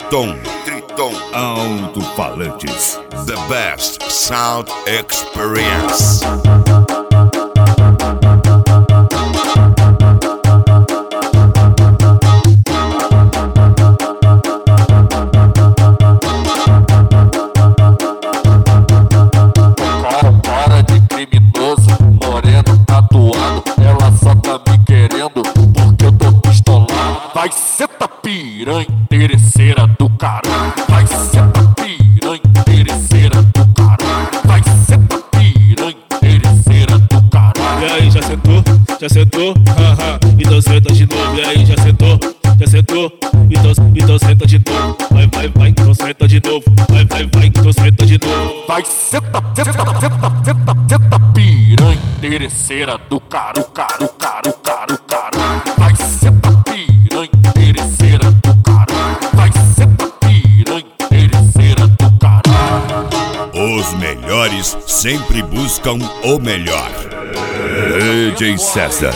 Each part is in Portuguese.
Triton Alto-Falantes. The best sound experience. Cara de criminoso, moreno, tatuado. Ela só tá me querendo porque eu tô pistolado. Vai cê tá piranha, interesseira do caralho. Vai cê tá piranha, interesseira do caralho. Vai cê tá piranha, interesseira do caralho. E aí, já sentou? Já sentou? Haha, então senta de novo. E aí, já sentou? Já sentou? Então senta de novo. Vai, então senta de novo. Vai, então senta de novo. Vai cê tá piranha, interesseira do caralho. Vai cê tá piranha, interesseira do caralho. Vai cê tá piranha, interesseira do caralho. Os melhores sempre buscam o melhor. DJ César.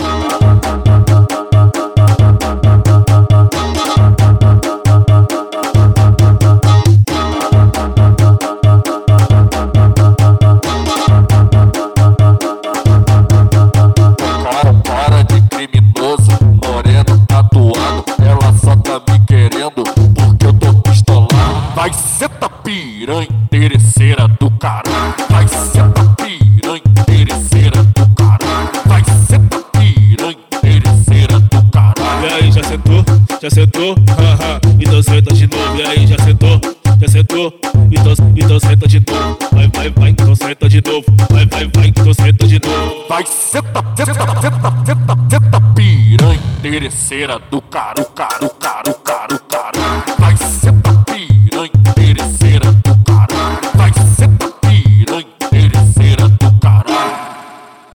Cara de criminoso, moreno, tatuado. Ela só tá me querendo porque eu tô pistolado. Vai cê tá piranha, interesseira do caralho. Vai cê tá piranha, interesseira do caralho. Vai cê tá piranha, interesseira do caralho. E aí, já sentou? Já sentou? Haha, então senta de novo. E aí, já sentou? Já sentou? Então senta de novo. Vai, então senta de novo. Vai, então senta de novo. Vai cê tá piranha, interesseira do caralho.